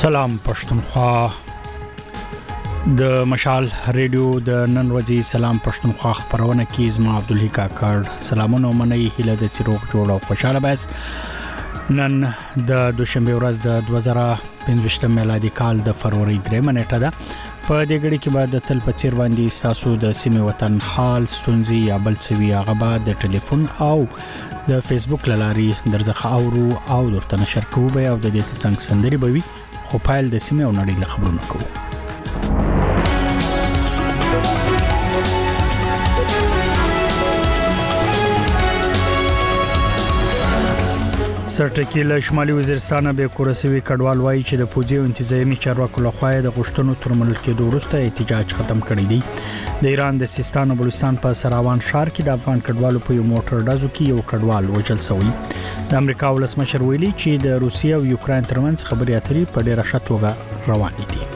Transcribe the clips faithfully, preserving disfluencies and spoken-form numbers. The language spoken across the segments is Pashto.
سلام پښتونخوا د مشال ریډیو د نن ورځې سلام پښتونخوا خبرونه کې زما عبدالحی کاکړ سلامونه منئ هله د چروغ جوړ او خوشاله بس نن د دوشنبه ورځ د دوه زره پنځه میلادي کال د فروری درې منېټه ده په دې غړي کې بعد تل په چیر باندې تاسو د سیمه وطن حال ستونزي یا بل څه وی هغه بعد د ټلیفون او د فیسبوک لاري درځه اورو او درته نشر کوو به او د دې څنګه سندري بوي خو پایل د سیمه او نړۍ له خبرونه کوو سرټکی له شمالي وزیرستان به کورسوي کډوال وایي چې د پوجي انتظامی چارواکو لخوا د غشتنو ترمنل کې دوروسته احتجاج ختم کړی دی د ایران د سیستان او بلوچستان په سراوان ښار کې د افغان کډوالو په یو موټر ډزو کې یو کډوال وژل شوی د امریکا ولسمشر ویلي چې د روسیې او یوکرين ترمنځ خبرې اترې په ډېره ښه توګه روانې دي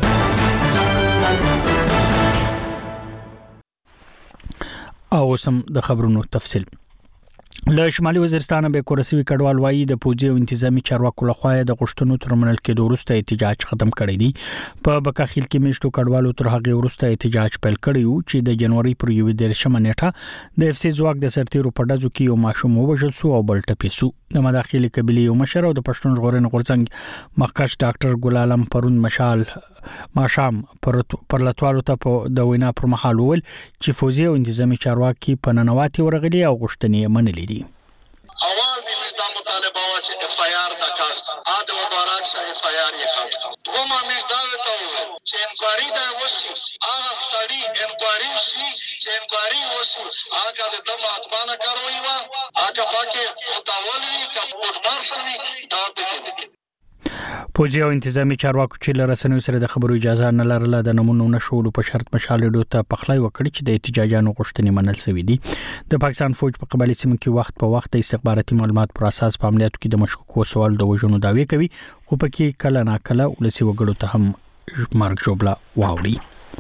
او سم د خبرونو تفصیل له شمالي وزیرستان به کورسوي کډوال وایي د پوجي او انتظامی چارواکو لخوا د غشتنو ترمنل کې دوروسته احتجاج ختم کړی دی په بکاخیل کې میشتو کډوالو تر هغه ورسته احتجاج پیل کړی و چې د جنوري پر یو دیرشمه نیټه د اف سی ځواک د سرتیرو په ډزو کې یو ماشوم وژل شو او بل ټپي شو د مداخلي قبيله یو مشر او د پښتون ژغورنې غورځنګ مخکښ ډاکټر ګل عالم پرون مشال ماشام پر پرلطوالو ته د وینا پر مهال ول چې فوجي او انتظامی چارواکي په ننواتي ورغلي او غشتنې منلې دي اول د مزدا مطالبه وا چې اف آی آر د کاست اده مبارک شه اف آی آر یې کړ دوه مزدا ته چې انکوایری دا وشي هغه ستړي انکوایری شي چې انکوایری وشي هغه د دمه اتمانه کاروي وا هغه پاکه متولي کمپورټ مارشل دا پکې پوجي او انتظامی چارواکو چې لرسنوي سره د خبرو اجازه نه لرله د نمونه نشول په شرط مشال ډو ته پخلای وکړي چې د احتجاجانو غوښتنې منل شوې دي د پاکستان فوج په قبالي سیمه کې وخت په وخت استخباراتي معلومات پر اساس په عملیاتو کې د مشکوکو سوال د وژنو داوی کوي خو پکې کله ناکله ولسی وګړو ته هم مرګ جوړه واوري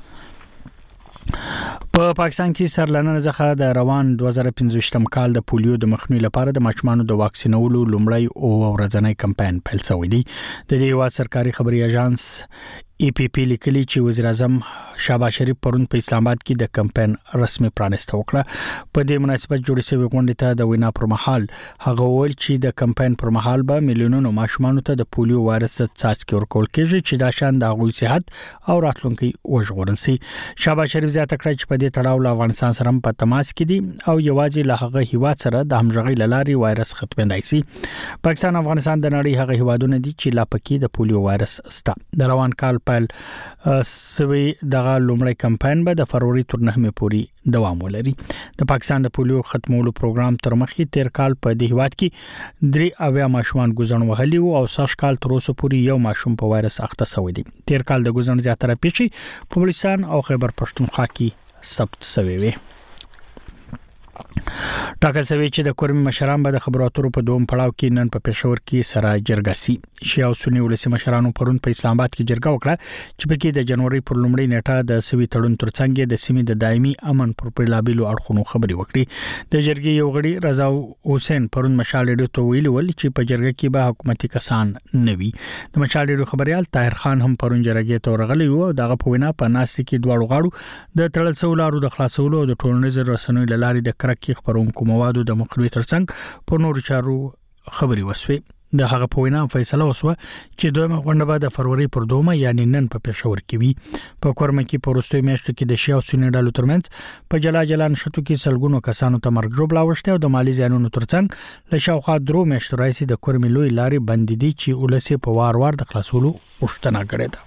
په پاکستان کې سرلنه ځخه د روان دوه زره پنځه کال د پولیو د مخنیوي لپاره د ماشومانو د واکسینولو لومړی او ورځنی کمپاین پیل شوی دی د دې واد سرکاري خبري اژانس ای پی پی لیکلي چې وزیر اعظم شهباز شریف پرون په اسلام آباد کې د کمپاین رسمي پرانسته وکړه په دې مناسبت جوړ شوی غونډه ته د وینا پر مهال هغه ویل چې د کمپاین پر مهال به میلیونونو ماشومان ته د پولیو وایرس څاڅکي ورکول کېږي چې دا شان د غوي صحت او راتلونکي وژغورل شي شهباز شریف زیاته کړی چې په دې تړاو له افغانستان سره په تماس کې دي او یوازې له هغه هیواد سره د همغږي لاري وایرس ختمېدای شي پاکستان افغانستان د نړۍ هغه هیوادونه دي چې لا پکې د پولیو وایرس ستا د روان کال پیل سوي دغه لومړی کمپاین به د فروری تر نهمه پورې دوام ولري د پاکستان د پولیو ختمولو پروګرام تر مخې تیر کال په دې هیواد کې درې اویا ماشومان ګوزن وهلي او ساش کال تر اوسه پورې یو ماشوم په وایرس اخته شوی دی تیر کال د ګوزن زیاتره پیښې په بلوچستان او خیبر پښتونخوا کې ثبت شوی وي ټاکل شوی چې د کورمي مشران به د خبرو اترو په دوم پړاو کې نن په پېښور کې سره جرګه سي شیعه او سنی ولسي مشرانو پرون په اسلام آباد کې جرګه وکړه چې په کې د جنوري پر لومړۍ نیټه د سوي تړون ترڅنګ د سیمې د دایمي امن پر پرلابلو اړخونو خبري وکړي د جرګې یو غړي رضا حسین پرون مشال ډیو ته ویل ول چې په جرګه کې به حکومتي کسان نوي د مشال ډیو خبريال طاهر خان هم پرون جرګې ته ورغلی وو دغه په وینا په ناس کې دواړو غاړو د تړل سولارو د خلاصولو او د ټولنیز رسنوي لاري د کرکې خبرونکو موادو د مخنیوي ترڅنګ په نور چارو خبري وسوي د هغه په وینا فیصله وسوه چې دویمه غونډه به د فروری پر دومه یعنی نن په پېښور کې وي په کورمه کې پروستوي میاشتو کې د شیعه او سنی ډلو ترمنځ په جلا جلان شتو کې سلګونو کسانو ته مرګ جوړه وشته او د مالی زیانونو ترڅنګ له شاوخوا درو میاشتو راځي د کورمې لوی لاري بندې دي چې ولسی په وار وار د خلاصولو غوښتنه کړې ده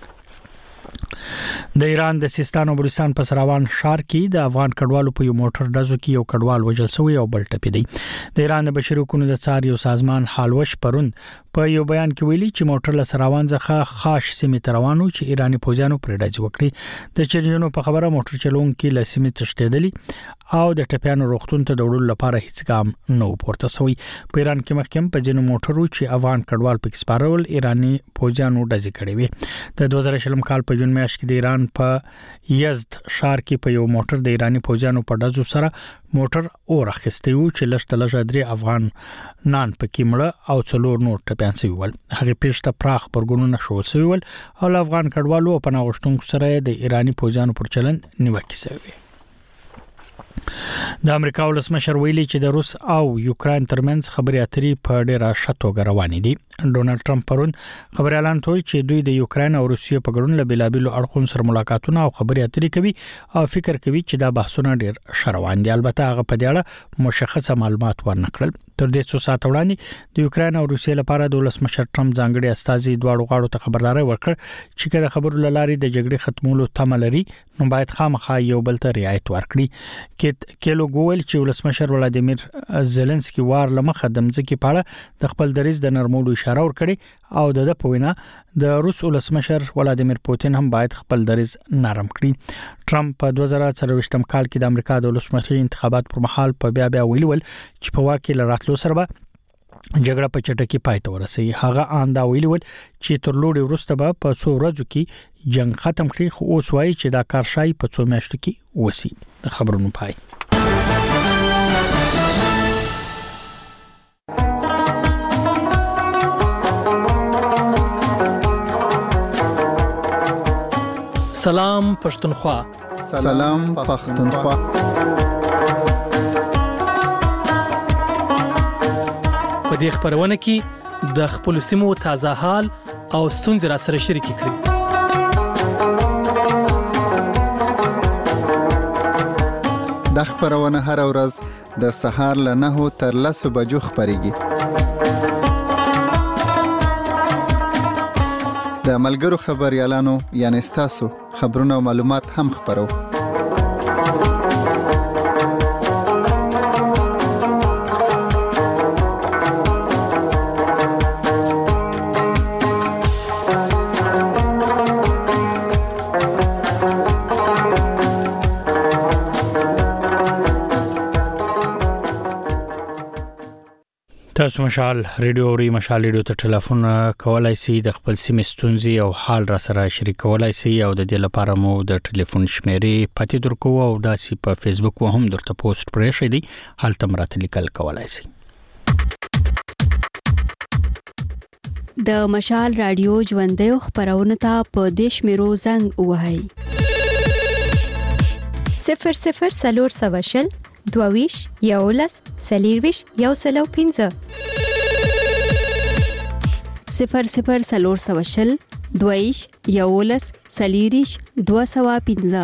د ایران د سیستان او بلوچستان په سراوان ښار کې د افغان کډوالو په یو موټر ډزو کې یو کډوال وژل شوی او بل ټپي دی د ایران د بشري حقوقو د څار یو سازمان حالوش پرون په یو بیان کې ویلي چې موټر له سراوان څخه خاص سیمې ته روانو چې ایرانی فوجانو پر ډز وکړي د چریونو په خبره موټر چلونکي له سیمې تښتېدلی او د ټپیانو روغتون ته د وړلو لپاره هیڅ ګام نه پورته شوی. په ایران کې مخکې په جنو موټرو چې افغان کډوال پکې سپارول ایرانی فوجانو ډزې کړې وي. د دوه زره شلم کال په جون میاشت کې د ایران په یزد ښار کې په یو موټر د ایرانی فوجانو په ډزو سره موټر اور اخیستی و چې لږ لږ درې افغان نان پکې مړه او څلور نور ټپيان شوي ول. هغه پیښه پراخ پرګونونه شو شوی ول او افغان کډوالو په ناغښتونکو سره د ایرانی فوجانو پر چلند نیوکه شوی. د امریکا ولسمشر ویلي چې د روس او یوکرين ترمنځ خبرې اترې په ډېره شتو روانې دي. ډونالد ټرمپ پرون خبر اعلان کړ چې دوی د یوکرين او روسیې په ګډون له بلابلو اړخونو سره ملاقاتونه او خبرې اترې کوي او فکر کوي چې دا بحثونه ډېر شروان دي. البته هغه په دې اړه مشخصه معلومات ورنکړل. تر دې څو ساعت وړاندې د یوکرين او روسیې لپاره د ولسمشر ټرمپ ځانګړي استازي دواړو غاړو ته خبرداري ورکړ چې کله خبرو لاري د جګړې ختمولو تمه لري نو باید خامخا یو بل ته رعایت ورکړي. کې کېلو ګول چې ولسمشر ولادیمیر زيلنسکي وار لمخه د مځکې پاړه د خپل دریز د نرمولو اشاره ورکړي او د په وینا د روس ولسمشر ولادیمیر پوتین هم باید خپل دریز نرم کړي. ټرمپ په دوه زره څلوېښتم کال کې د امریکا د ولسمشر انتخابات پر مهال په بیا بیا ویلول چې په واکه لراتلو سره به جګړه په چټکۍ پای ته ورسېږي. هغه آندا ویلول چې تر لوړې وروسته به په څو ورځو کې جنگ ختم کړي خو اوس وایي چې دا کار شای په څو میاشتو کې وسی. د خبرونو پای. سلام پښتونخوا. سلام پښتونخوا. په دې خبرونه کې د خپل سیمو تازه حال او ستونزې را سره شریک کړئ. د خبرونه هر ورځ د سهار له نهو تر لسو بجو خبريږي. د ملګرو خبريالانو یعنی تاسو خبرونه او معلومات هم خبرو. تاسو مشال ریډیو او مشال ریډیو ته ټلیفون کولای شئ د خپل سیمې ستونزې او حال را سره شریک کولای شئ او د دې لپاره مو د ټلیفون شمیرې پاتې درکو او داسې په فیسبوک و هم درته پوسټ پرې شئ دی حال تم راته لیکل کولای شئ. د مشال رادیو ژوندې خبرونه ته په دیش میرو زنګ وهاي صفر صفر سلور سواشل دوویش یولس سلیرویش یو سلو پینزه صفر صفر سلور سواشل دوویش یولس سلیریش دو سوا پینزه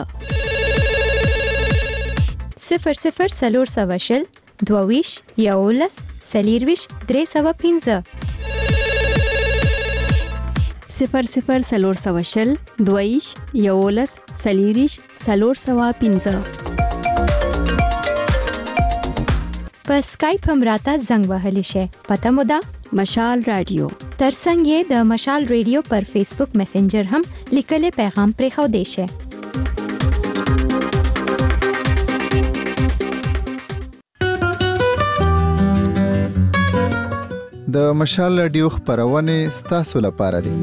صفر صفر سلور سواشل دوویش یولس سلیرویش درې سوا پینزه صفر صفر سلور سواشل دوویش یولس سلیریش سلور سوا پینزه. په اسکایپ هم راته زنګ وهلی شي. پته مو ده مشال رادیو. ترڅنګ یې د مشال رادیو پر فیسبوک میسنجر هم لیکل پیغام پرې خو دی شي. د مشال رادیو خبرونه ستاسو لپاره دي.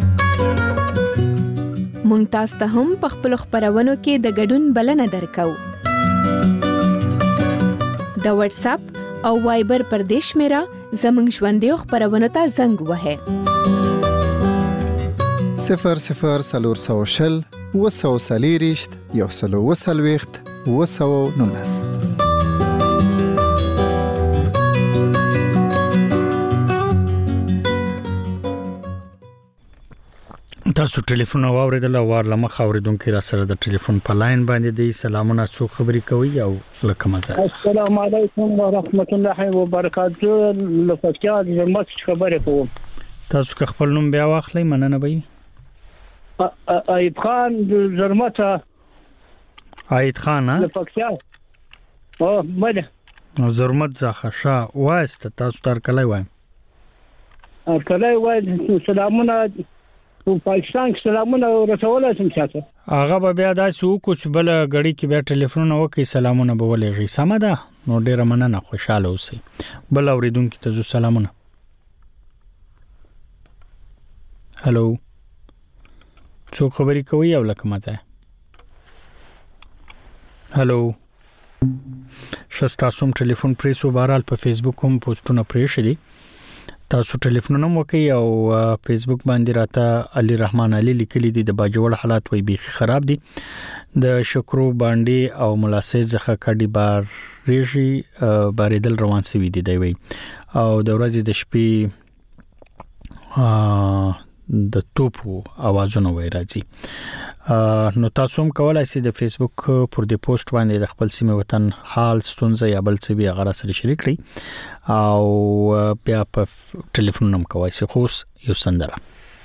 مونږ تاسو ته هم په خپل خبرونو کې د ګډون بلنه درکو. د واتس اپ او وایبر پر دیش میرا زمنګ ژوندې خبرونه ته زنګ وهه صفر صفر سلور سوشل وسو سلیریشت یو سلو وسلويخت وسو نونس. تاسو ټلیفون واوریدل او ورلمه اوریدونکو را سره د ټلیفون په لاین باندې دی. سلامونه، څو خبرې کوي او لکه مزه. السلام علیکم ورحمت الله وبرکاته. لفظیا د مخ خبره کوم. تاسو که خپل نوم بیا واخلئ مننه به. ایت خان زرمته. ایت خان ها لفظیا او مده زرمت زخه شا واسته تاسو تر کله وایم. کله وای سلامونه په پاکستان کې سلامونه ورسولای شم چاته هغه به بیا داسې وکړو چې بل غړي کې بیا ټلیفون وکړي سلامونه به ولېږي سم ده نو ډیره مننه خوشاله اوسئ بل اوریدونکو ته زو سلامونه هالو څوک خبرې کوي او لکه ماته هالو شستا سوم ټلیفون پریسو بهرال په فیسبوک هم پوسټونه پرې شدي تاسو ټلیفون هم وکي او فیسبوک باندې راته علي رحمان علي لیکلي دي د باجوړ حالات وي بيخي خراب دي د شکرو باندې او ملاسې ځخه کډي بار ریشي باریدل روان سوي دي دی وي او د ورځې د شپې د توپو आवाजونه وای راځي نو تاسو هم کولای شئ د فیسبوک پر دې پوسټ باندې د خپل سیمه وطن حال ستونزه یا بل څه بیا غره سره شریک کړئ او بیا په ټلیفون نوم کوي چې خو یو سندره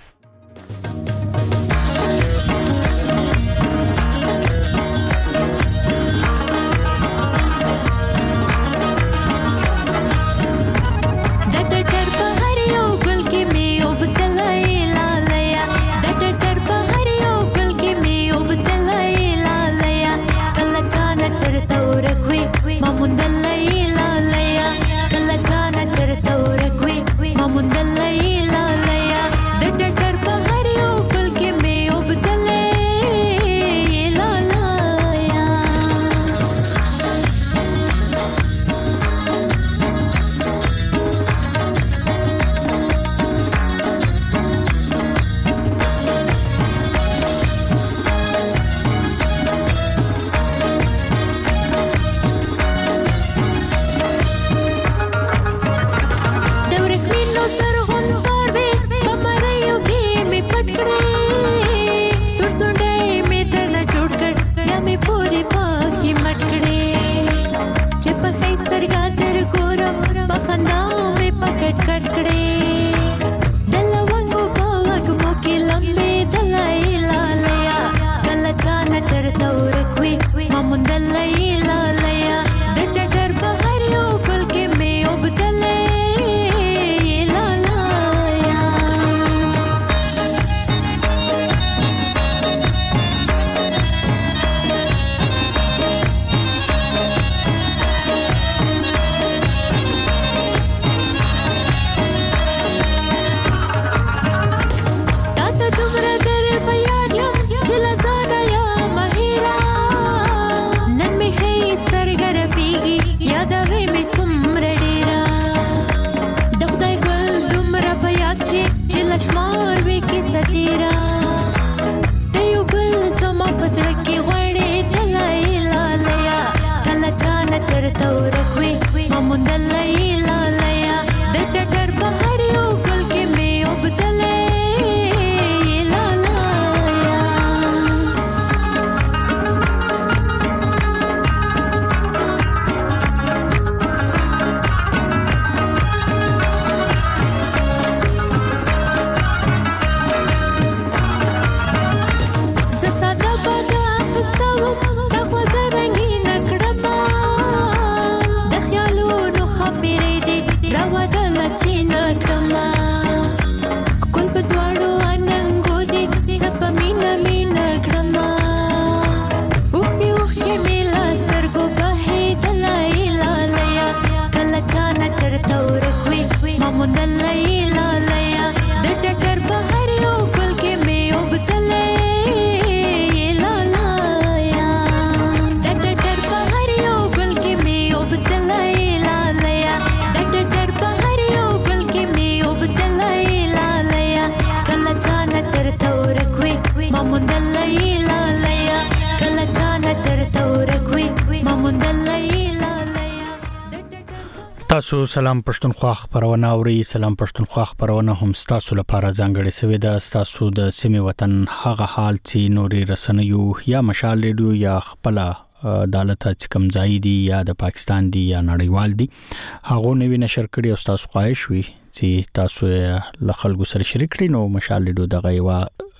تاسو سلام پښتونخوا خبرونه اوري سلام پښتونخوا خبرونه هم تاسو لپاره ځانګړي سوي ده تاسو د سیمه وطن هغه حال چې نوري رسنیو یا مشال ریډیو یا خپل عدالت چې کم ځای دي یا د پاکستان دي یا نړیوال دي هغه نوی نشر کړي او تاسو خواهش وي چې تاسو له خلکو سره شریک کړئ نو مشال ریډیو دغه یو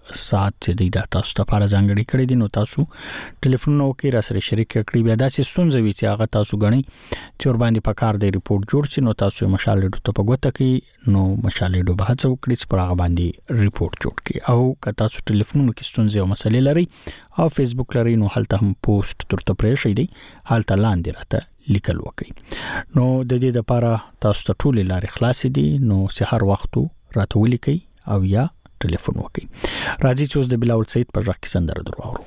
سات چې د تاسو ته لپاره ځانګړي کړی دي، نو تاسو ټلیفون نو کې را سره شریک کړئ. بیا داسې ستونزې وي چې هغه تاسو غني چې ور باندې پکار دی ریپورت جوړ شي، نو تاسو مشال ډو ته پګوته کې نو مشال ډو به هڅه وکړي چې پر هغه باندې ریپورت جوړ کړي. او که تاسو ټلیفون کې ستونزې او مسلې لري او فیسبوک لري، نو هلته هم پوسټ ترته پرې شي دی، هلته لاندې راته لیکل وکړي. نو د دې لپاره تاسو ته ټول لارې خلاصې دي، نو چې هر وخت راته ولیکئ او یا ټلیفون وکړئ. راځي چې اوس د بلاول سید په ځکه سندره درواورو.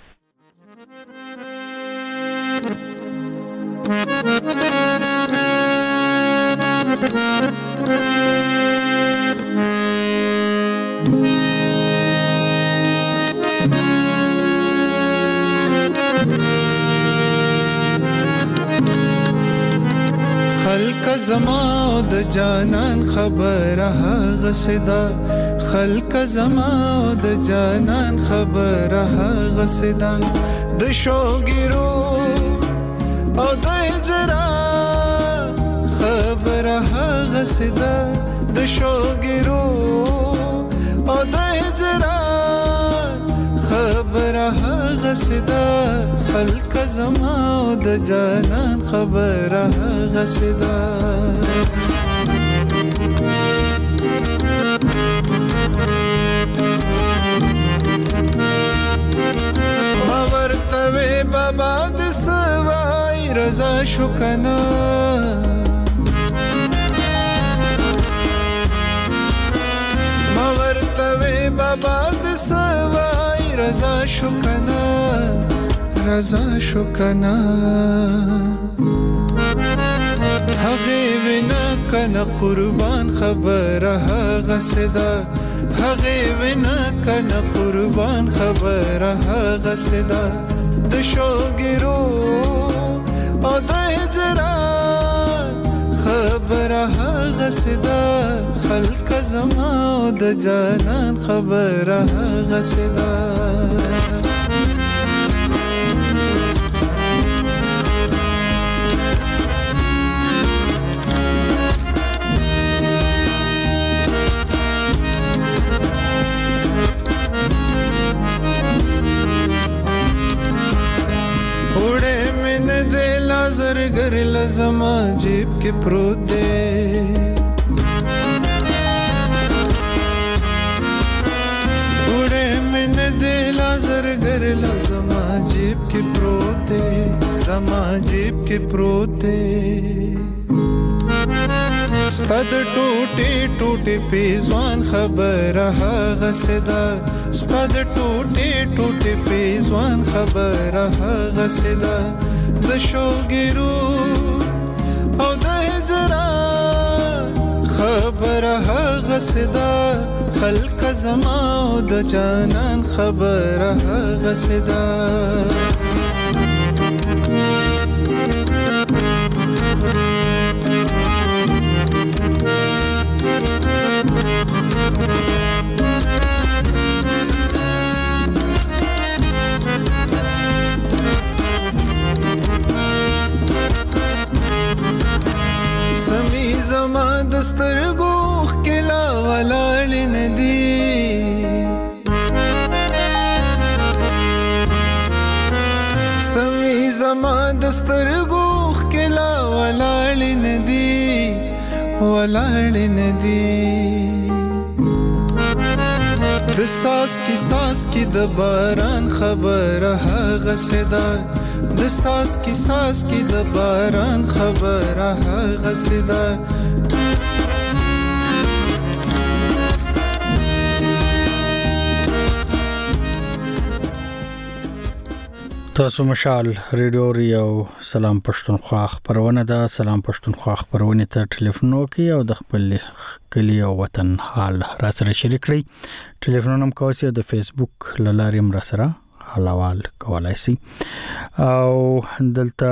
خلق زما د جانان خبره هغه صدا، خلق زما د جانان خبره هغه صدا، د شوګیرو او د هجرا خبره هغه صدا، د شوګیرو او د هجرا خبره هغه صدا، خلق زما د جانان خبره هغه صدا. ما ورتوي بابا د سوای رضا شو کنا، ما ورتوي بابا د سوای رضا شو کنا، رضا شو کنا. هغه وینا کنا قربان خبره هغه صدا، هغه وینا کنا قربان خبره هغه صدا، د شوګیرو او د هجرا خبره هغه صدا، خلق زما د جانان خبره هغه صدا. زرګر لزما جیب کې پروت دی، وړې من دې لزرګر لزما جیب کې پروت دی، زما جیب کې پروت دی. ستاد ټوټه ټوټه پیزوان خبره هغه صدا، ستاد ټوټه ټوټه پیزوان خبره هغه صدا، د شوګیرو او د هجرا خبره هغه صدا، خلق زما او د جانان خبره هغه صدا. سمی زما دسترګو خلا ولاړ ندی، سمی زما دسترګو خلا ولاړ ندی، ولاړ ندی. د ساس کی ساس کی د باران خبره هغه صدا، د ساس کی ساس کی د باران خبره هغه صدا. تاسو مشال ریډیو ریو سلام پښتونخوا خبرونه ده. سلام پښتونخوا خبرونه ته ټلیفون وکي او د خپل کلی او وطن حال را سره شریک کړئ. ټلیفون هم کوي او د فیسبوک لارې هم را سره حالوال کولای شي. او دلته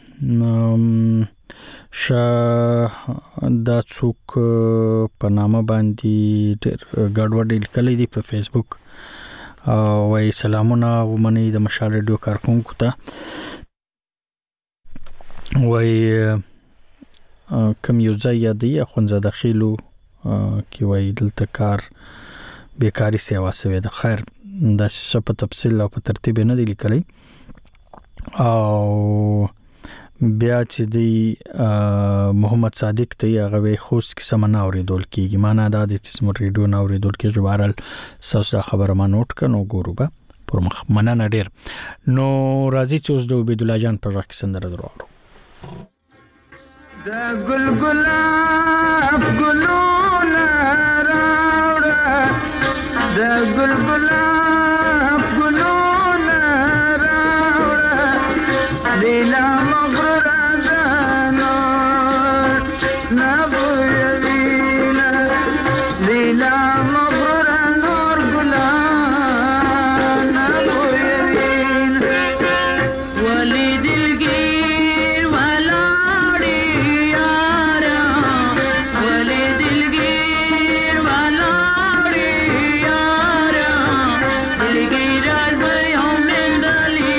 ش دا څوک په نامه باندې ګډوډ لیکلي دي په فیسبوک. وای سلامونه ومني د مشال ریډیو کارکونکو ته. وای کم یو ځای دی خونځه داخلو کې وای دلته کار بیکاری سیوا سوي د خیر د څه په تفصیل او په ترتیب نه دی لیکلی او بیا چې دی محمد صادق ته هغه خوست کې سمنا اوریدل کیږي معنا دا د چې سم ریډیو نه اوریدل کې جوړال سوسه خبره ما نوٹ کنو ګورو به پر مخ مننه ډیر نو راځي چې اوس د عبید الله جان په وخت سندره درو دا ګل ګلاب ګلونه راوړه دا ګل ګلاب ګلونه راوړه لیلا مغرور ازانو نبو یوینا لیلا مغرور نور ګلا نبو یوینا ولی دلگیر ولاړی یارا ولی دلگیر ولاړی یارا دلگیر از یوم دلی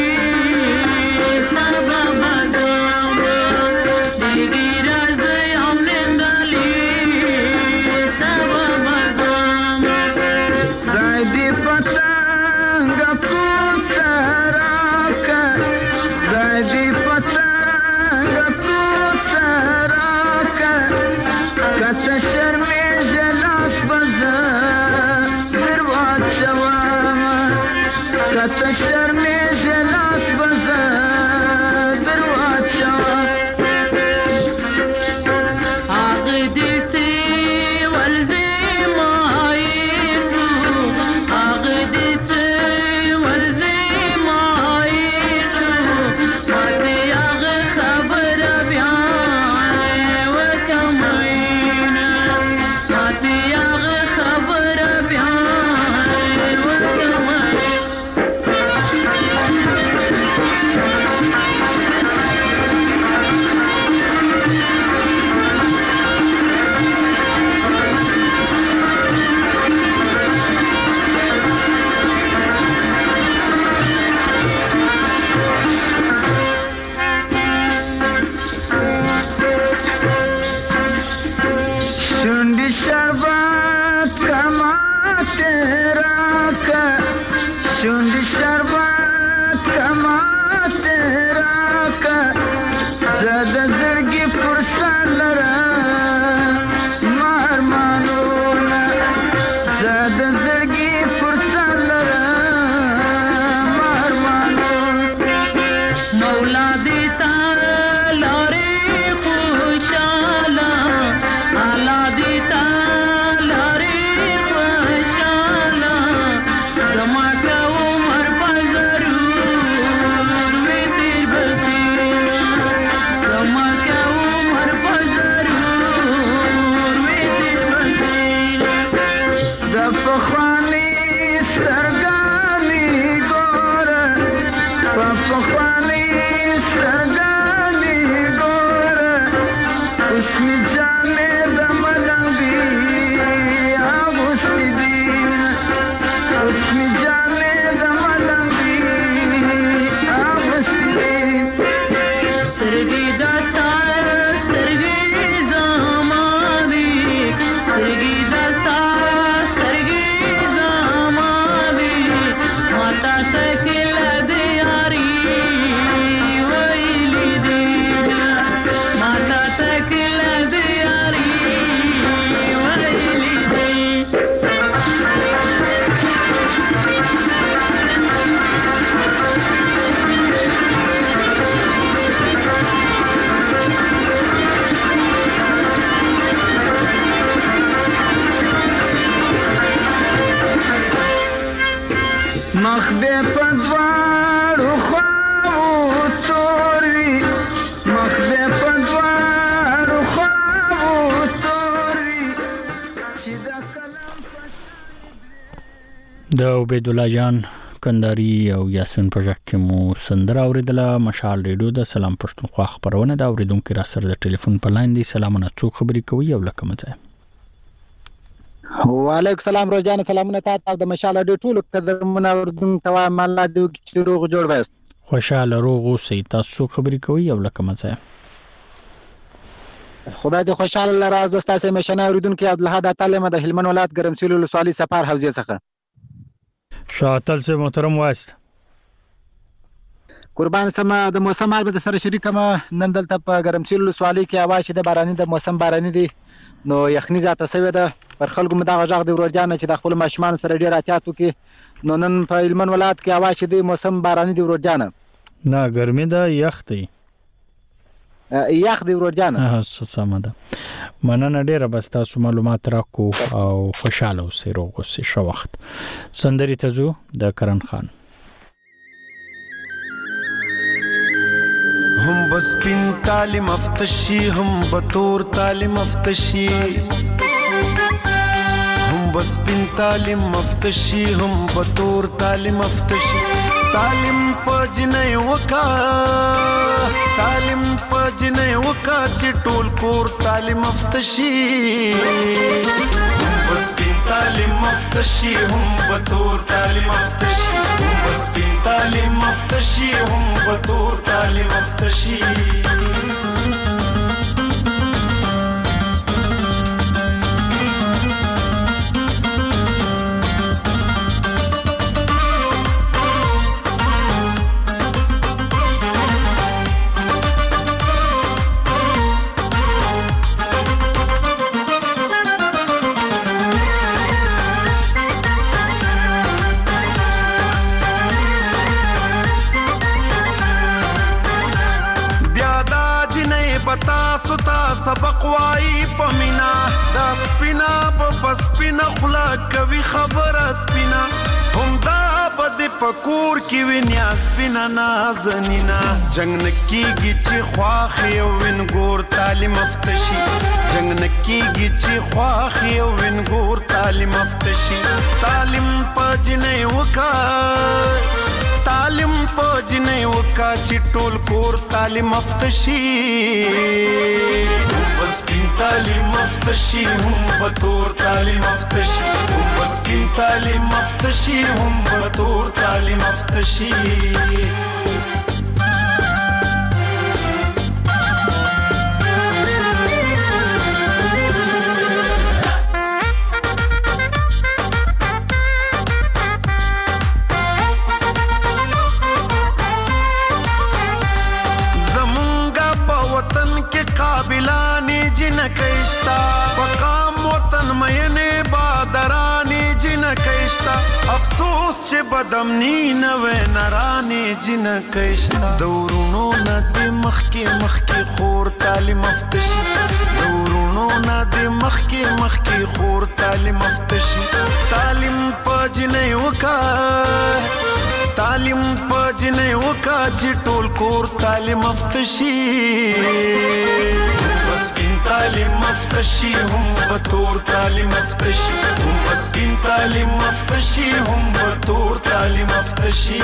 د عبید الله جان کنداری او یاسمین پروژیکټ کې مو سندره اوریدله مشال ریډیو د سلام پښتونخوا خبرونه دا اوریدونکو را سره د ټلیفون په لاین دی سلامونه څوک خبري کوي او لکه مزه وعلیکم السلام روزانه سلامونه تاسو د مشال ریډیو ټول قدرمن اوریدونکو ته مالا دی چې روغ جوړ وست خوشاله روغ اوسئ تاسو خبري کوي او لکه مزه خدای دې خوشاله لره. زه ستاسو مشنه اوریدونکو عبدالحد تعلیم د هلمند ولایت ګرمسیر ولسوالۍ سفر حوزې څخه. شاتل سے محترم وایست قربان سم. د موسم حال به سره شریکم. نن دلته په ګرمسیر ولسوالۍ کې هوا شیده باراني د موسم باراني دی، نو یخني زیاته شوې ده. پر خلکو مې دغه غږ د ورورجان چې د خپل ماشومان سره ډیر احتیاط وکړي. نو نن په هلمند ولایت کې هوا شیده موسم باراني دی ورورجان. نه ګرمي ده، یخ دی. یخ دی ورورجان. ها سم ده. مننه ډیره. بس تاسو معلومات راکو او خوشاله اوسئ، روغ اوسئ. ښه وخت. سندري ته ځو د کرن خان. هم بس پین تعلیم افتشی، هم بطور تعلیم افتشی، هم بس پین تعلیم افتشی، هم بطور تعلیم افتشی. تعلیم پجنه وکا، تعلیم پجنه وکا چې ټول کور تعلیم افتشی. هم بس پین تعلیم افتشی، هم بطور تعلیم افتشی، هم بس پین تعلیم افتشی، هم بطور تعلیم افتشی. سبق وای پمینا دا سپینا په سپینا خلا کوي خبر سپینا هم دا بد پکور کی وینیا سپینا نازنینا. جنگ نکیږي چې خواخ یو وین ګور تعلیم افتشی، جنگ نکیږي چې خواخ یو وین ګور تعلیم افتشی. تعلیم پجنه وکا، تعلیم پجنه وکا چې ټول کور تعلیم افتشی. بس پین تعلیم افتشی، هم بطور تعلیم افتشی، هم بس پین تعلیم افتشی، هم بطور تعلیم افتشی. قابلانی جن کشتا مقام وطن مینه بادرانی جن کشتا. افسوس چې بدمنی نوې نرانی جن کشتا. دورونو ندی مخکی مخکی خور تعلیم افتشی، دورونو ندی مخکی مخکی خور تعلیم افتشی. تعلیم پجنه وکا، تعلیم پجنه وکا چې ټول کور تعلیم افتشی. بس پین تعلیم افتشی، هم بطور تعلیم افتشی، هم بس پین تعلیم افتشی، هم بطور تعلیم افتشی.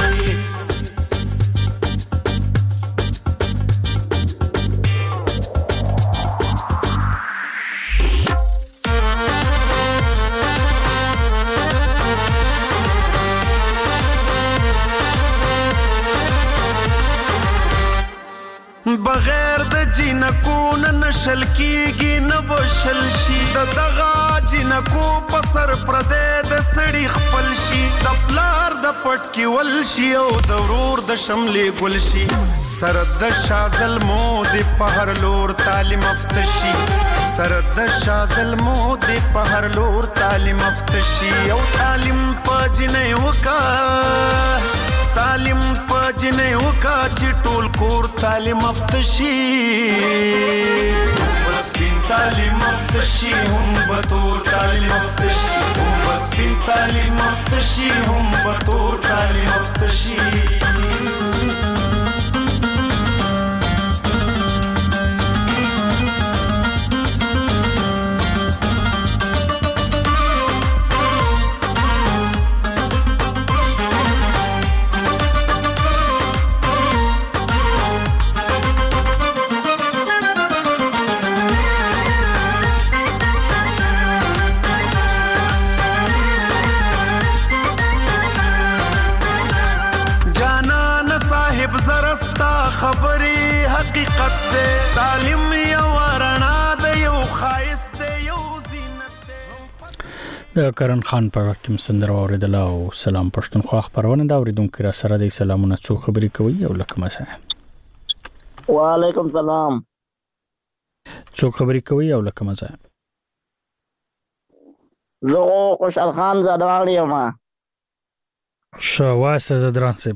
بغیر د جنکو نه نشل کیږي نه بشل شي. د دغه جنکو په سر پردې د سړي خپل شي. د پلار د پټ کې ول شي او د ورور د شملې ګل شي. سر د شازل مو د په هر لور تعلیم افتشي، سر د شازل مو د په هر لور تعلیم افتشي. او تعلیم پجنه وکا، تعلیم پجنه وکا چې ټول کور تعلیم افتشی. بس پین تعلیم افتشی، هم بطور تعلیم افتشی، هم بس پین تعلیم افتشی، هم بطور تعلیم افتشی. خبري حقیقت دے. تعلیم یو ورن د کرن خان په کوم سندره اوریدل او سلام پښتونخوا خبرونه دا اوریدونکو را سره د سلامونه څو خبرې کوي او لکه مزه وعلیکم سلام څو خبرې کوي او لکه مزه زه خوشحال خان زادوال یم شواسه زدران سب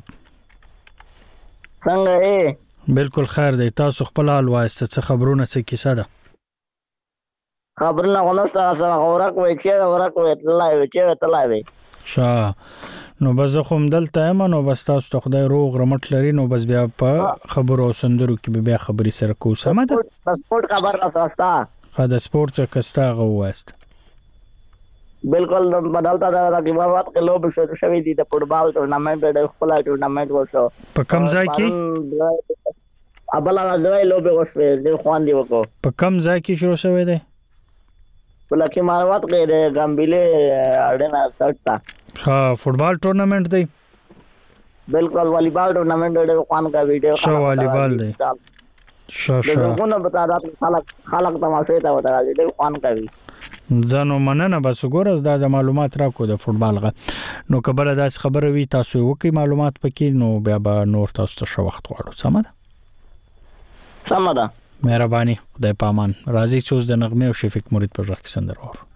څنګه یې بالکل خیر دی تاسو خپل حال واسطه څه خبرونه څه کیسه ده خبرونه غونسته سره ورک وای چې ورک وای تلای وای چې تلای وای شا نو بس خو مدلته یم نو بس تاسو ته خدای روغ رمټ لري نو بس بیا په خبرو سندرو کې بیا خبري سره کو سم ده سپورت خبر راځه خا د سپورت څخه کستا غواست بالکل بدلتا دا د وخت کې لوب شوی دي د فوټبال ټورنمنت د خپل ټورنمنت وشو په کوم ځای کې ابل هغه لوب وشو د خوان دی وکړو په کوم ځای کې شروع شوی دی په لکه ماروات کې د ګامبلې اړه سټا ها فوټبال ټورنمنت دی بالکل والیبال ټورنمنت د خوان کا ویډیو شو والیبال دی شو شو دغه بتا دا خلک خلک تماشې ته وتا د خوان کا وی ځانو مننه بس ګوره دا د معلومات راکو د فوټبال غ نو کبل داس خبره وی تاسو وکي معلومات پکې نو بیا به نور تاسو ته شو وخت غواړو سم ده سم ده مهرباني خدای پامان راضي چوز د نغمه او شفیق مرید پر ځخ سندر اور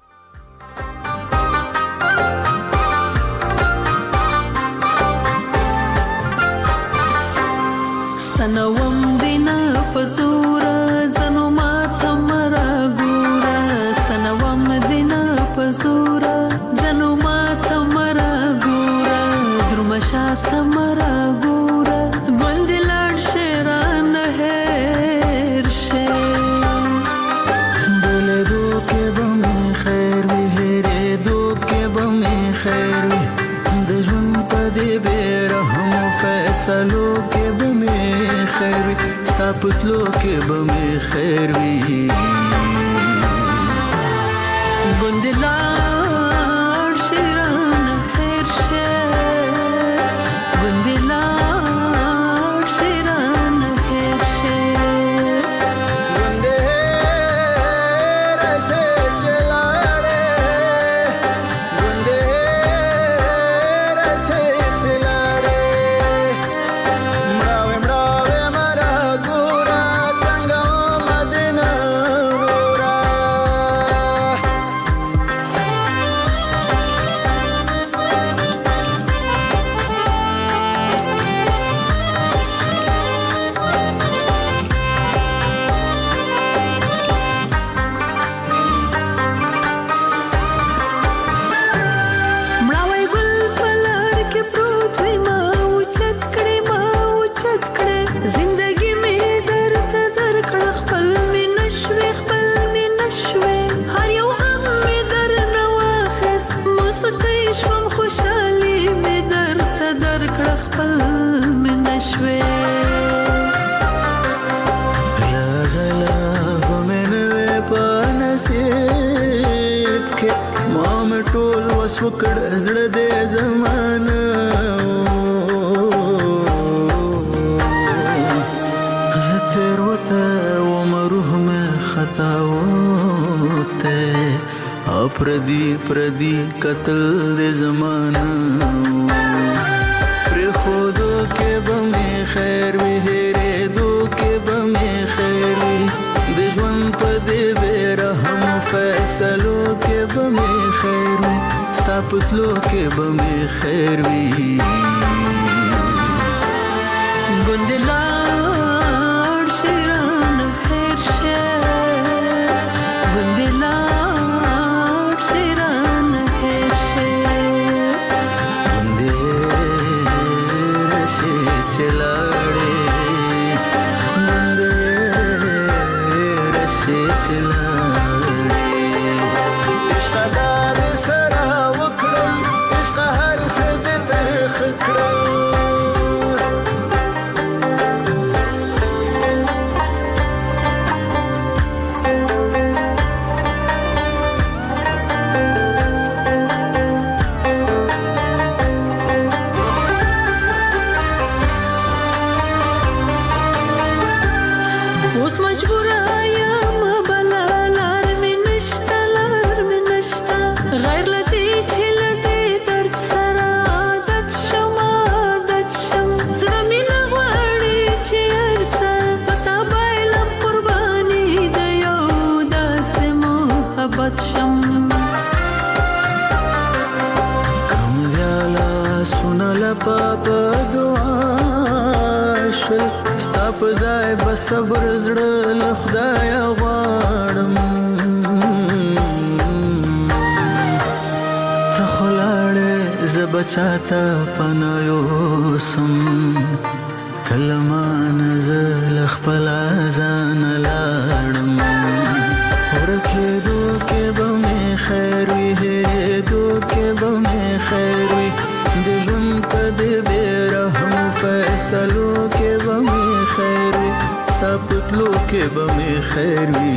سنوم دینا پزورا زنو ما تمرا ګورا سنوم دینا پزورا زنو ما تمرا ګورا درمشا تمرا ګورا ګوندلار شیران هر شه بوله دو کې بم خیر وی هره دو کې بم خیر وی د ژوند په دې بیرهم فیصلو کې بم خیر وی ستا پتلو کې بم خیر وی ګوندلار شیران هر شه ګوندلار شیران هر شه ګونده رسه چلاړې ګونده رسه چلاړې مړاوې مړاوې مرا ګورا څنګه مدینه ورا مړاوی ګل پلار کې پروت وي ما اوچت کړې ما اوچت کړې زندګي مې درته درکړه خپل مې نشوي خپل مې نشوي هر یو غم مې درنه واخیست موسیقي شوم خوشحالي مې درته درکړه خپل مې نشوي غلا غلا بمنوي په نصیب کې ما مې ټول وس وکړ زړه دې زمانه زه تیر وته وم روح مې خطا وته اپردي پردي قتل دې زمانه پر خودو کې بمې خیر وی هره دو کې بمې خیر وی د ژوند په دې بیرهم فیصلو کې بمې خیر وی ستا پتلو کې بمې خیر وی ګوندلار شیران هر شه ګوندلار شیران هر شه ګونده رسه چلاړې ګونده رسه چلاړې عشق دار سره وکړم عشق هر څه دې ترخ کړم اوس مجبوره یم بلا لار مې نشته لار مې نشته غیر دعا شل ستا په ځای به صبر زړه له خدایه غواړم ته خو لاړې زه به چاته پناه یوسم ته له مانه زه له خپله ځانه لاړم ورکېدو کې به مې خیر وي هېرېدو کې به مې خیر وي د ژوند په دې بې رحمو فیصلو کې به مې خیر وي ستا په تلو کې به مې خیر وي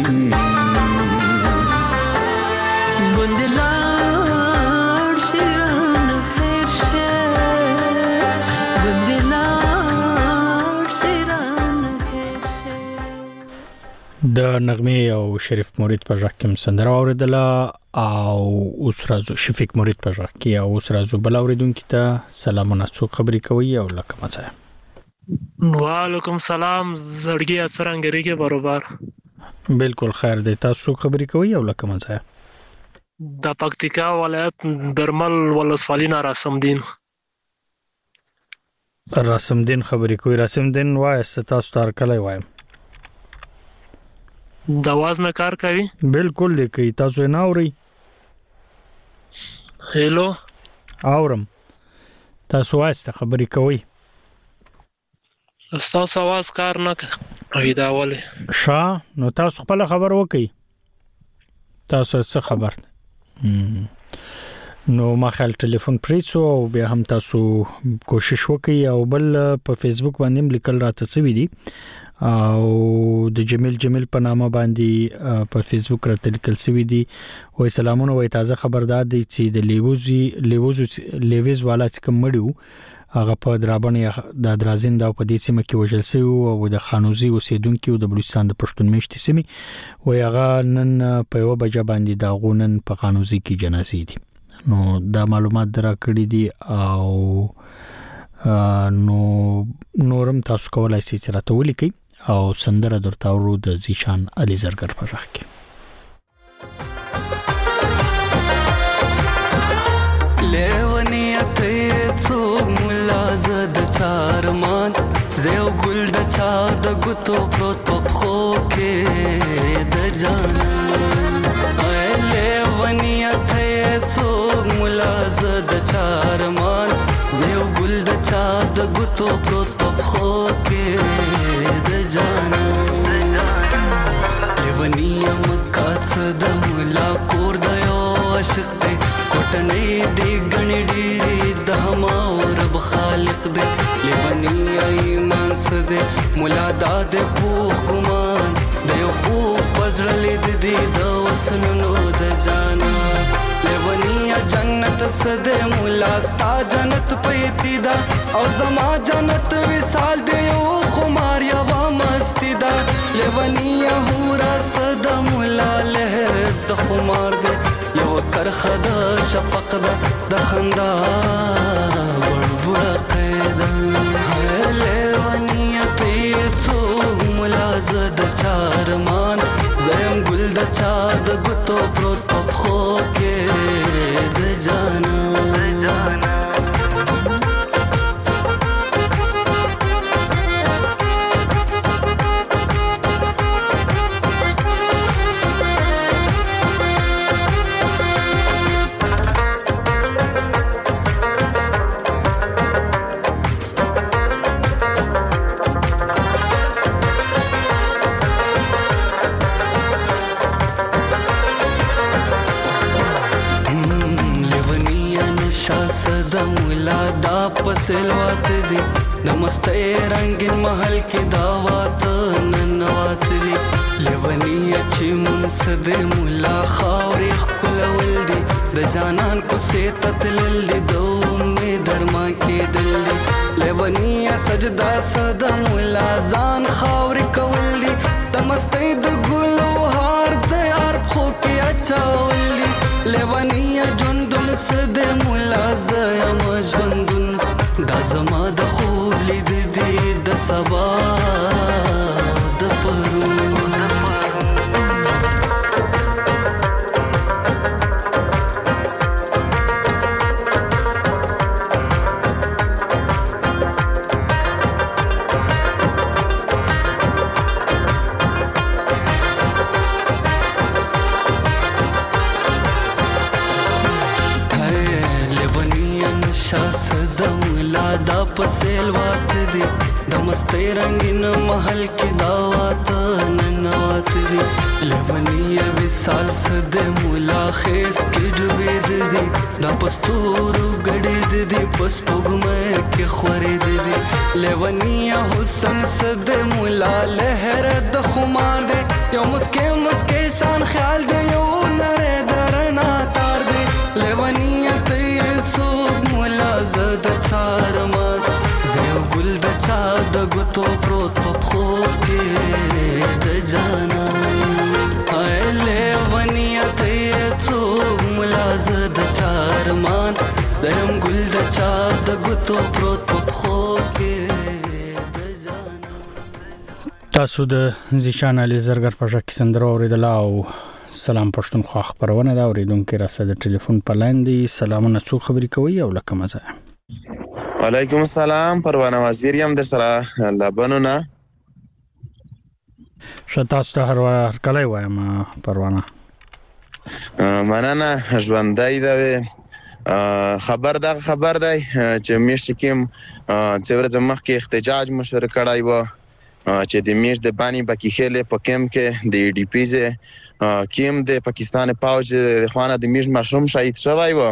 ګوندې لاړ شي رانه هېر شه ګوندې لاړ شي رانه هېر شه. د نغمه او شریف مرید په ځای کې سندره اوریدله او اوس راځو شفیق مرید په ځای کې او اوس راځو بل اوریدونکو ته سلامونه څوک خبرې کوي او لکه مزه وعلیکم سلام زړګي څرنګه ریګه برابر بالکل خیر دی تاسو خبرې کوي او لکه مزه د پکتیکا ولایت برمل ولسوالۍ نه راسم دین راسم دین خبرې کوي راسم دین وایسته تاسو تر کله وایم د आवाज مې کار کوي بالکل دی کوي تاسو نه اوري هلو اورم تاسو وایسته خبرې کوي تاسو आवाज کار نه کوي دا ولې شا نو تاسو خپل خبر وکي تاسو څه خبر نو ما خل ټلیفون پریسو او بیا هم تاسو کوشش وکي او بل په فیسبوک باندې لیکل راته څه وی دي او د جمیل جمیل په نامه باندې په فیسبوک راته لیکل سوي دي وای سلامونه وای تازه خبردار دي چې د لیوزي لیوز لیوز والا چې کوم مړیو هغه په درابنې د درازین دا په دې سیمه کې وژل شوی او د خانوزي اوسیدونکو د بلوچستان د پښتون میشتي سیمه وای هغه نن په یو بجه باندې دا غونن په خانوزي کې جنازې دي نو دا معلومات درا کړی دي او نو نورم تاسو کولای شئ چې راته ولیکئ او سندره درته ورو د زیشان علي زرګر په ځخ کې لیونیت څو ملازد چارمان زیو ګل د چا د ګوتو پروت په خو کې د جان لیونیت څو ملازد چارمان زیو ګل د چا د ګوتو پروت په خو کې د جانا لیونیا مکات د مولا کور د یو عاشق دی کوټنې دی غنی ډیری د ما رب خالق دی لیونیا ایمان سده مولا داد پوخ ګمان د یو خو پزړلې دی د وسلونو د جانا لیونیا جنت سده مولا ستا جنت پیتی دا او زما جنت وصال دی یو خمار یا مستی دا لیونیا هورا صدا مولا لهر د خمار دی یو کرخه د شفق د د خندا بڑبڑ قیدا لیونیا تیسو مولا زد چارمان زیم گل د چا د ګوتو پروت په خو کې د جانا پسلوات دی نمستے رنگین محل کی دعوات ننوات دی لیونی اچھی منصد مولا خاوری خکل ولدی د جانان کو سیتت للدی دو می درما کی دل دی لیونی سجدہ صدا مولا زان خاوری کولدی نمستے د گلو ہار دیار خو کی اچھا ولدی لیونی جندن صد مولا زیم جندن دا زما د خولې د دې د سبا د پرون دا پسیل وات دی د مستی رنگین محل کې داوات ننوات دی لونی وصال سد مولا خیس کې ډوبید دی دا پستورو غړید دی پس پګمه کې خورید دی لونی حسن سد مولا لهر د خمار دی یو مسکه مسکه شان خیال دی یو نره درنا تار دی لونی ته سوق مولا زد چارمان زیو ګل د چا د ګوتو پروت په خو کې د جانا هاي لونی ته سوق مولا زد چارمان زیم ګل د چا د ګوتو پروت په خو کې د جانا تاسو د زیشان علي زرګر په شک سندره اوریدل او سلام پښتونخوا خبرونه دا اوریدونکو را سره د ټلیفون په لاین دي سلامونه څو خبري کوي او لکه مزه وعلیکم السلام پروانه وزیر یم در سره لبنونه شتاست هر ور کله وایم پروانه مننه ژوندۍ دا خبر دا خبر دی چې میشت کیم څور زمخ کې احتجاج مشر کړای و چې د میش د بانی بکی خېله په کم کې د ډي پی زه کیم د پاکستان پاوج خوانه د میش مشروم شهید شوی و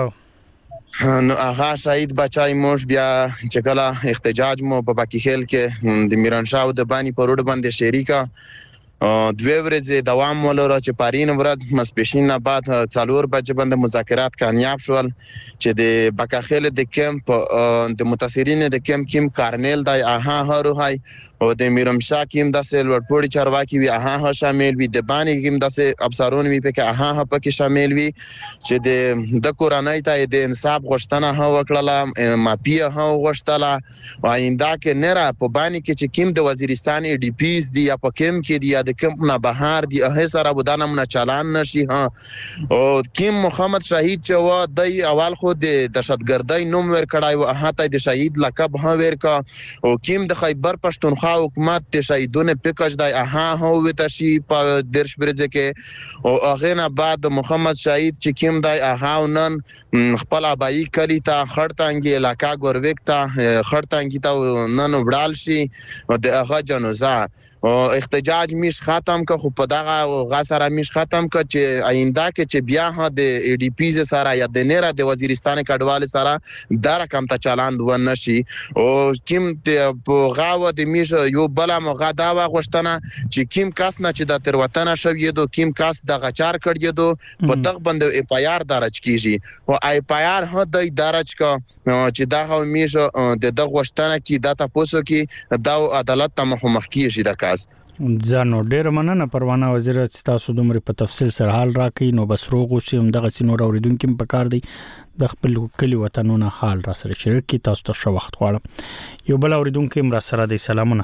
نو هغه شهید بچای موش بیا چې کله احتجاج مو په بکی خېل کې د میرانشاه د بانی په روډ باندې شریکا دوه ورځې دوام ولر چې پارین ورځ مسپیشین نه بعد څلور بجې باندې مذاکرات کامیاب شول چې د بکاخیل د کیمپ د متاثرین د کیمپ کیم کارنل دای اها هرو هاي او د میرمشاه کیم د سلور پوری چارواکي وی اها ها شامل وي د بانی کیم د افسرون وی په کې اها ها پکې شامل وي چې د د قرانای ته د انصاف غوښتنه ها وکړه ماپیه ها غوښتله و آینده کې نه را په بانی کې چې کیم د وزیرستان ډي پیز دی یا په کیم کې دی یا د کیمپ نه بهار دی هه سره بودانه نه چالان نشي ها او کیم محمد شهید چې و د اول خو د دهشتګردۍ نوم ور کړای و اها ته د شهید لقب ها ورکا او کیم د خیبر پښتونخوا حکومت ته شهیدونه پکښ دی اها هو وتشي په درش برځ کې او هغه نه بعد محمد شهید چې کیم دی اها نن خپل ابای کلی ته خړتانګي علاقہ ګورویک ته خړتانګي ته نن وړال شي د هغه جنازه او احتجاج میش ختم که خو په دغه غسر میش ختم که چې آینده کې چې بیا ها د ای ډي پی سره یا د نره د وزیرستان کډوال سره د رقم ته چلاند و نشي او کیم په غاوه د میش یو بل مغه دا غوښتنه چې کیم کس نه چې د تر وطن شوی دو کیم کس د غچار کړی دو په دغه بند ای پی آر درج کیږي او ای پی آر ها د درج کا چې دغه میش د دغه غوښتنه کې د تاسو کې د عدالت ته مخ کیږي د ځانو ډیر مننه پروانه وزیر چې تاسو دومره په تفصیل سره حال راکې نو بس روغ اوسئ هم دغه سينور اوریدونکو په کار دی د خپل کلی وطنونو حال را سره شریک کی تاسو ته شو وخت غواړم یو بل اوریدونکو هم را سره دی سلامونه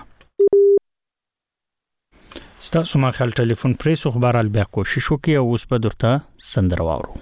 ستاسو ما خپل ټلیفون پریس خبر ال بیا کوشش وکي او اوس په درته سندره واورو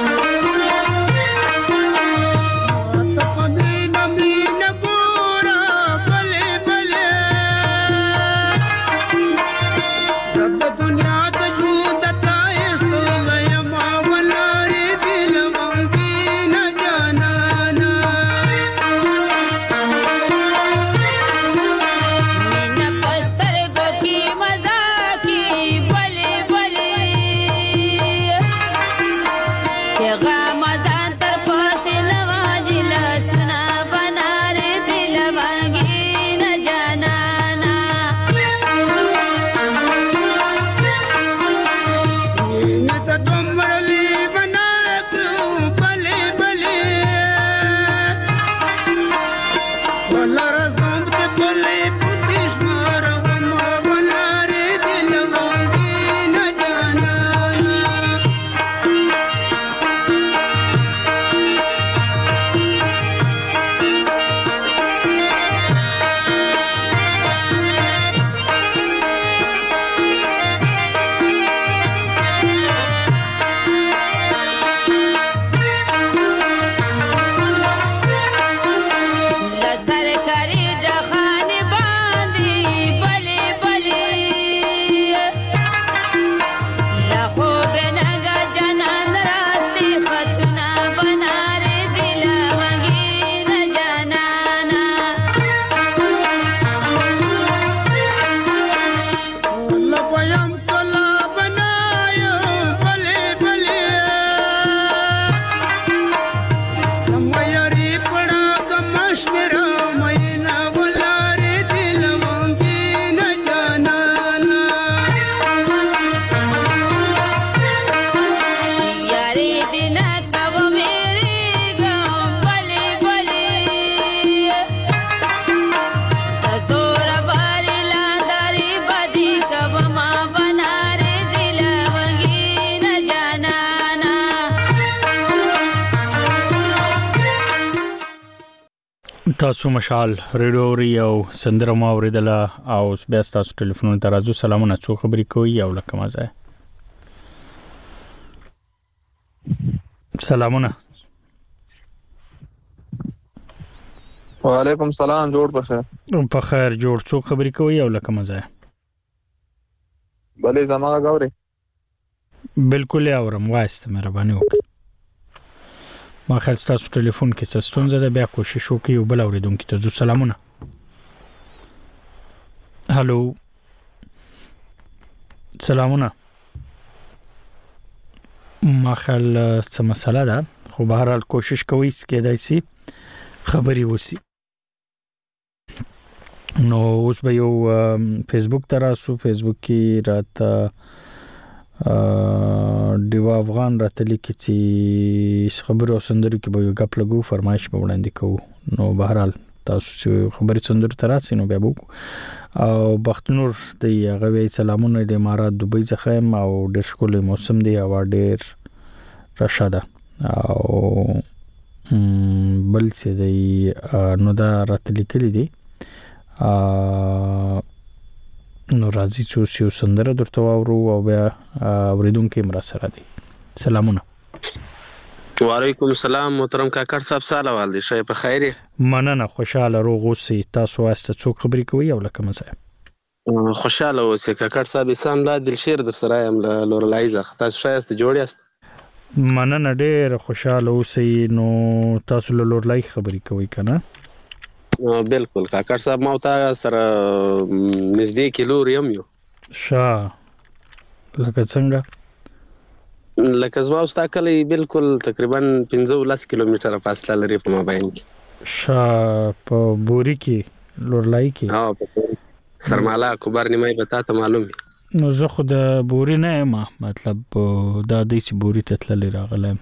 Nami na pura تاسو مشال ریډیو او سندره ما اوریدله او بیا تاسو ټلیفون ته راځو. سلامونه، څو خبرې کوي او لکه مزه. سلامونه. وعلیکم سلام، جوړ بخیر. په خیر جوړ، څو خبرې کوي او لکه مزه. بلې زما غوړې بالکل اورم، واسطه مهرباني وکړه. ما خل تاسو ټلیفون کې څه ستونزه ده، بیا کوشش وکړئ او بل اوریدونکو ته ځو. سلامونه. هالو سلامونه. ما خل څه مسله ده، خو بهر حال کوشش کوي چې دایسي خبري وسی. نو اوس به یو فیسبوک تراسو، فیسبوک کې راته دیوا افغان راته لیکي چې خبرو سندرو کې به یو غپ لګو، فرمایش به وړاندې کوو. نو بهر حال تاسو خبرې سندرو تراسي نو بیا وګو. او بختنور د هغه وی سلامونه د امارات دوبۍ څخه او ډېر ښکلی موسم دی، هوا ډېر راشده او بل څه دی. نو دا راته لیکلي دي نو راځي چې یو سندره درته واورو او بیا اوریدونکو مرا سره دي. سلامونه. وعلیکم السلام محترم کاکړ صاحب، سلام والدي شای په خیر. مننه، خوشاله روغ اوسئ. تاسو واسطه څو خبرې کوي او لکه مزه. خوشاله اوسئ کاکړ صاحب. سلام لا دل شیر در سره یم لورلایزه. تاسو شایسته جوړ یاست؟ مننه، ډېر خوشاله اوسئ. نو تاسو لورلای خبرې کوي کنه؟ بالکل کاکړ صاحب، ما ته سره نږدې کیلو یم یو. شا لکه څنګه؟ لکه زما او ستا کلی بالکل تقریبا پنځه لس کیلومتره فاصله لري په مابین کې. شا په بوري کې لورلای کې؟ ها په سرمالا کوبر نیمه به تاسو معلوم. نو زه خو د بوري نه یم، مطلب دا دی چې بوري ته تللی راغلم.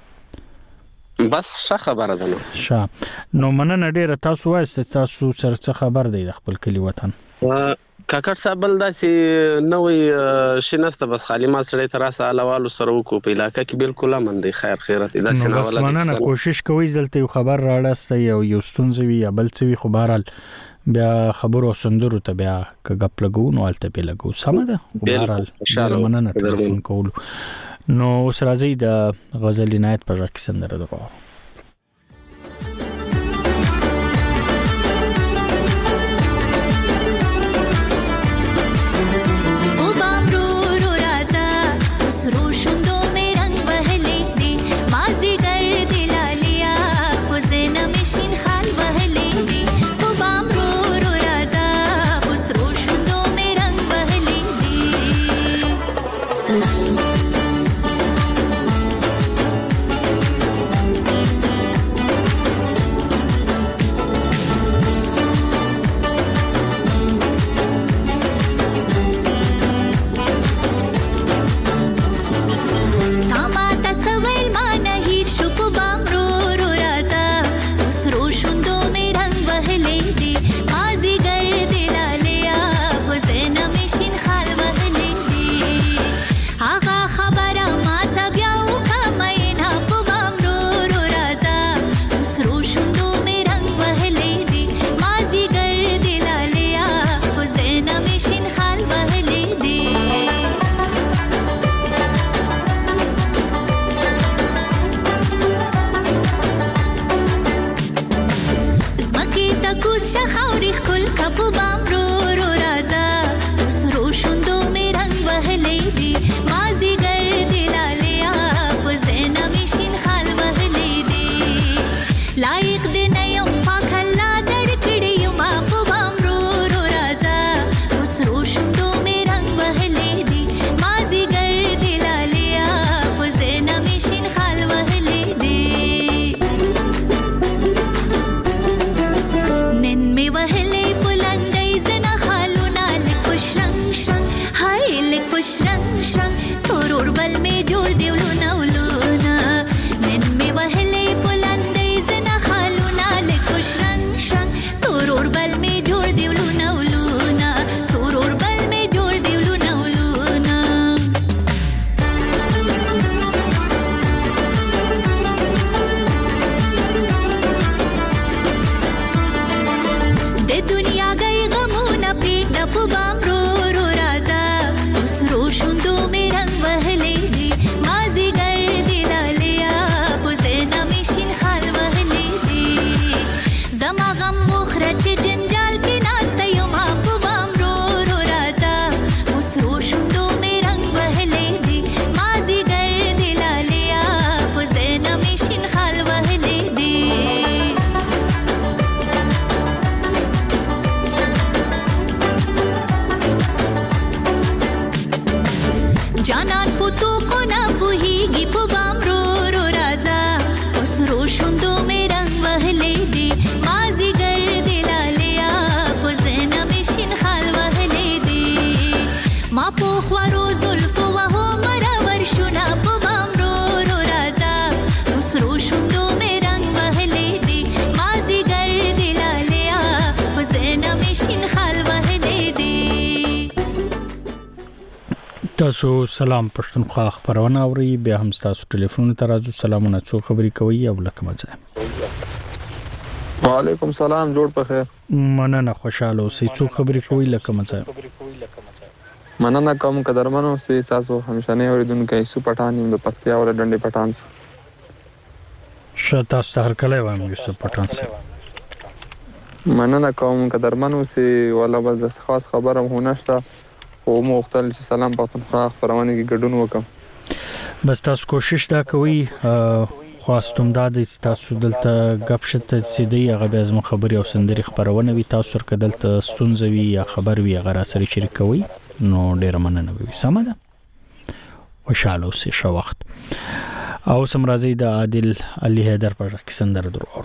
بس ښه خبره ده. نو ښه، نو مننه ډیره. تاسو وایسته تاسو سره څه خبر دی د خپل کلی وطن؟ کاکړ صاحب بل داسې نوې شي نسته، بس خالي ما سړی تر اسه الوالو سره وکړو په علاقه کې بالکل امن دی، خیر خیرت داسې نه ولا. مننه، کوشش کوئ دلته یو خبر راړسته یو یو ستونزه وي یا بل څه وي، خو بهرحال بیا خبرو سندرو ته بیا کګپ لګو نو الته په لګو. سم ده. بهرحال مننه ټلیفون کولو. نو اوس راځي د غزل عنایت په ځکه سندره ده. आगा جانان پتو کو نا پوهیږي په بام رو رو راځه اوس روشوندو مې رنگ وهلې دي مازی ګر دلالیا په زنه مې شین خال وهلې دي ما په خورو زلف وهو مرور شونا په بام رو رو راځه اوس روشوندو مې رنگ وهلې دي مازی ګر دلالیا په زنه مې شین خال وهلې دي. تاسو سلام پښتونخوا خبرونه اوري بیا هم تاسو ټلیفون ته راځو سلامونه څو خبري کوي او لکه مزه. وعلیکم سلام جوړ په خیر. مننه خوشاله اوسئ څو خبري کوي لکه مزه. مننه کوم قدرمنو سي تاسو همیشنه اوریدونکو یسو پټان د پکتیا ول ډنډي پټان سره. شتا ستاسو هر کله وایم یسو پټان سره. مننه کوم قدرمنو سي ولا بس خاص خبره هونه شته او مختل چې سلام پښتونخوا خبرونه کې ګډون وکم. بس تاسو کوشش دا کوي خواستم دا د تاسو دلته غب شته سیدی هغه به زمو خبري او سندري خبرونه وي تاسو ورکه دلته ستونزوي یا خبر وي هغه سره شریکوي نو ډیر مننه وي سم ده خوشاله اوسئ شو وخت او سم راځي د عادل علي حیدر پر سندر درو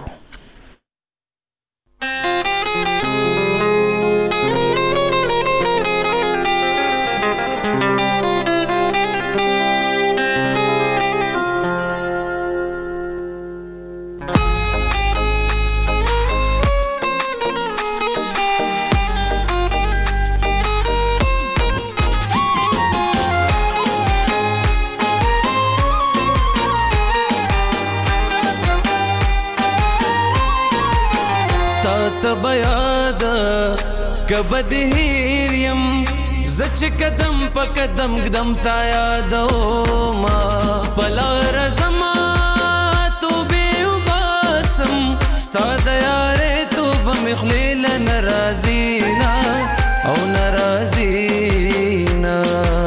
کبد هیریم زچ قدم په قدم قدم تا یادو ما پلا رزما تو به وباسم ستاد یاره تو بمخلیل ناراضینا او ناراضینا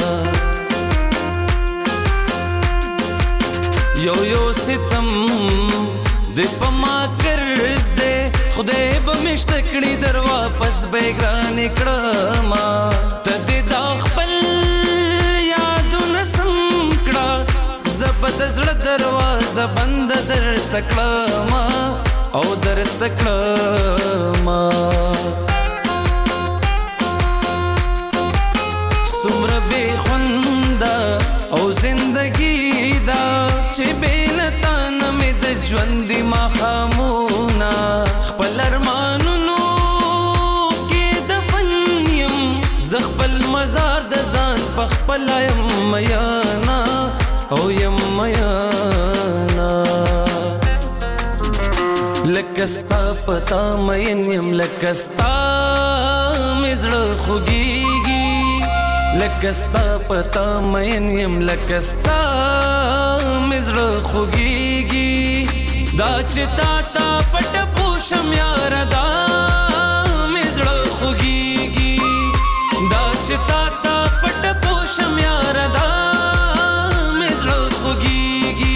یو یو ستم د پما کرز دے خدای به مشتکړي در واپس بیگران کړما تد دا خپل یادونه سم کړه زبد زړه دروازه بند در تکړما او در تکړما سمر به خوندا او زندگی دا چې بیلتا نمې د ژوند ما خامونا خپل ارمانونو کې دفن یم زخپل مزار د ځان په خپل یم میانا او یم میانا لکستا پتا مین یم لکستا مزړه خوږیږي لکستا پتا مین یم لکستا مزړه خوږیږي دا چې تا تا پټ پوشم یار دا مزړه خوږیږي دا چې تا تا پټ پوشم یار دا مزړه خوږیږي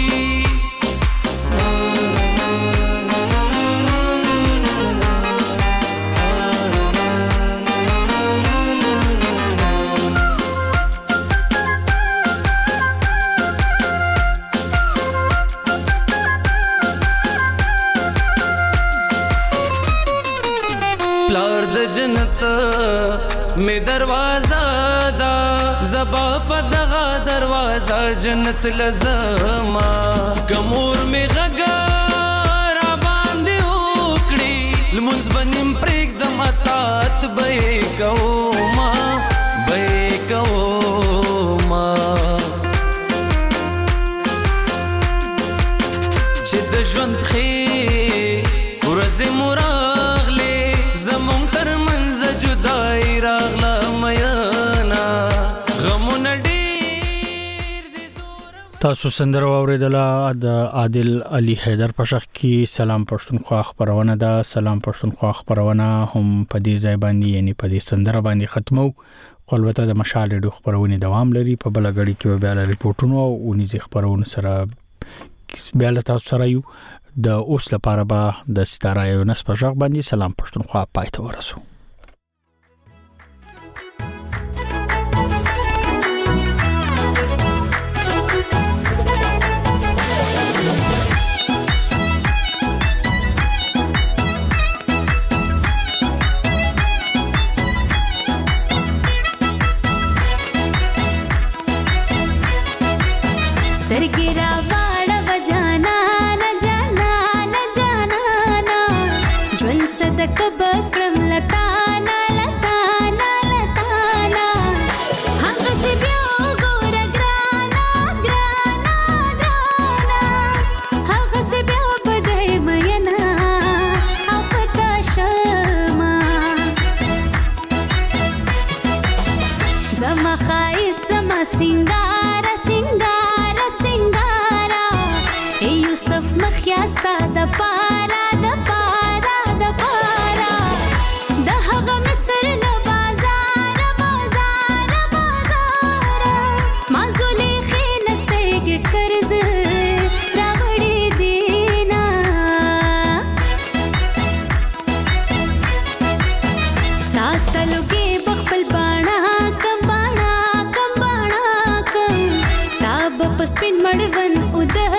جنت میں دروازہ دا زبا پدغا دروازہ جنت لزما کمور میں غگا را باندې وکړي لمونځ بنیم پرېږ دم اطاعت به یې کوما به یې کوما چې د ژوند ښې ورځې مو راغلې زمونږ تر منځ جدایي راغله میانا غمونه ډېر تاسو سندره واوریدله د عادل علي حیدر په شخ کې سلام پښتونخوا خبرونه ده سلام پښتونخوا خبرونه هم په دې ځای باندې یعنی په دې سندره باندې ختمو خپلوته د مشال ډو خبرونه دوام لري په بل غړي کې به بیا ریپورتونه او نيزي خبرونه سره بیا له تاسو سره یو د اوس لپاره به د ستاره یو نس په ځای باندې سلام پښتونخوا پاتې ورسو سترګې را واړه وجانا نه جانا نه جانا نه ژوند صدقه بکړم لتا نه لتا نه لتا نه هغه سی بیا ګور ګرانا ګرانا ګرانا هغه سی بیا بدای مینا اپتا شما زما خایس زما سنگار سنگار سنگارا ای یوسف مخیاستا د پارا د پارا د پارا د هغه مصر له بازار بازار بازار ما زلیخې نستګ قرض راوړې دینا تا تلګي بخپل باڼه کم باڼه کم باڼه کم تا په سپین مړون ود